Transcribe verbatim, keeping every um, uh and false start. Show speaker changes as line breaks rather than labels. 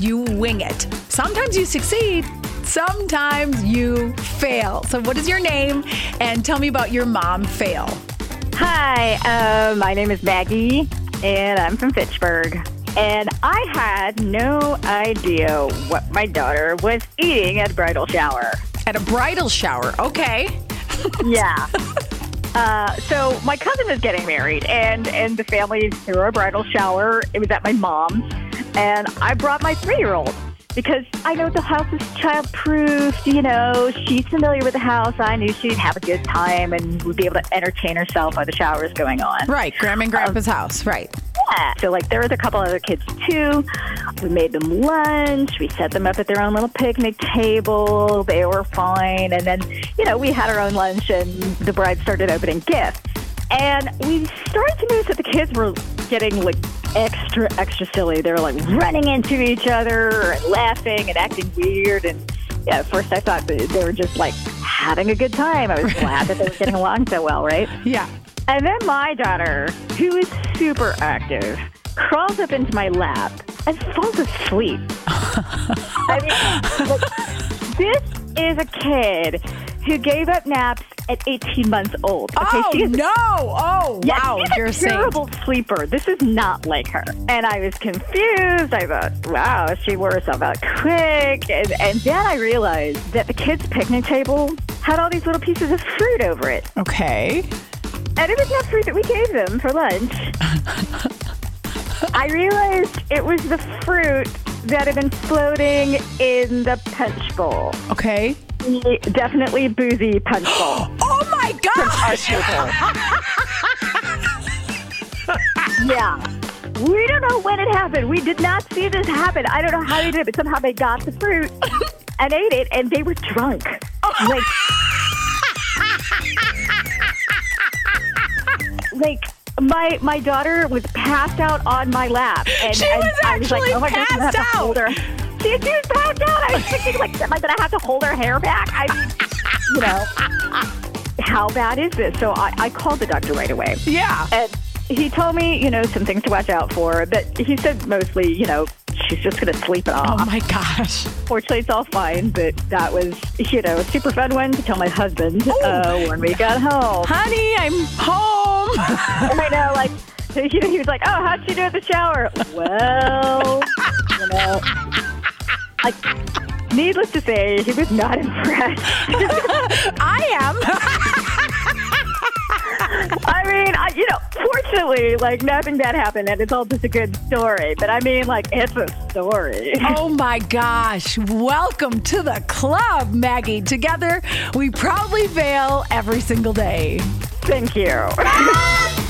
you wing it. Sometimes you succeed. Sometimes you fail. So what is your name? And tell me about your mom fail.
Hi, uh, my name is Maggie, and I'm from Fitchburg. And I had no idea what my daughter was eating at a bridal shower.
At a bridal shower. Okay.
Yeah. Uh, so my cousin was getting married, and, and the family threw a bridal shower. It was at my mom's, and I brought my three-year-old because I know the house is child-proof. You know, she's familiar with the house. I knew she'd have a good time and would be able to entertain herself while the shower is going on.
Right, Grandma and Grandpa's um, house, right.
Yeah. So, like, there was a couple other kids, too. We made them lunch. We set them up at their own little picnic table. They were fine. And then, you know, we had our own lunch, and the bride started opening gifts. And we started to notice that the kids were getting, like, extra, extra silly. They were, like, running into each other and laughing and acting weird. And, yeah, at first I thought that they were just, like, having a good time. I was glad that they were getting along so well, right?
Yeah.
And then my daughter, who is super active, crawls up into my lap and falls asleep. I mean, look, this is a kid who gave up naps at eighteen months old. Okay,
oh,
she is,
no. Oh,
yeah,
wow.
She's
You're
a terrible
saying.
sleeper. This is not like her. And I was confused. I thought, wow, she wore herself out quick. And, and then I realized that the kids' picnic table had all these little pieces of fruit over it.
Okay.
And it was not fruit that we gave them for lunch. I realized it was the fruit that had been floating in the punch bowl.
Okay.
The definitely boozy punch bowl.
Oh, my gosh!
Yeah. We don't know when it happened. We did not see this happen. I don't know how they did it, but somehow they got the fruit and ate it, and they were drunk. Like... Like, my my daughter was passed out on my lap. And,
she
and
was
I was
actually
like, oh my
passed
gosh, I have to hold
out.
her. She, she was passed out. I was thinking, like, am I going to have to hold her hair back? I mean, you know, how bad is this? So I, I called the doctor right away.
Yeah.
And he told me, you know, some things to watch out for. But he said mostly, you know, she's just going to sleep it off.
Oh, my gosh.
Fortunately, it's all fine, but that was, you know, a super fun one to tell my husband uh, when we got home.
Honey, I'm home.
I know, like, you know, he was like, oh, how'd she do at the shower? Well, you know, like, needless to say, he was not impressed.
I am.
I mean, I, you know, fortunately, like, nothing bad happened, and it's all just a good story. But I mean, like, it's a story.
Oh, my gosh. Welcome to the club, Maggie. Together, we proudly fail every single day.
Thank you.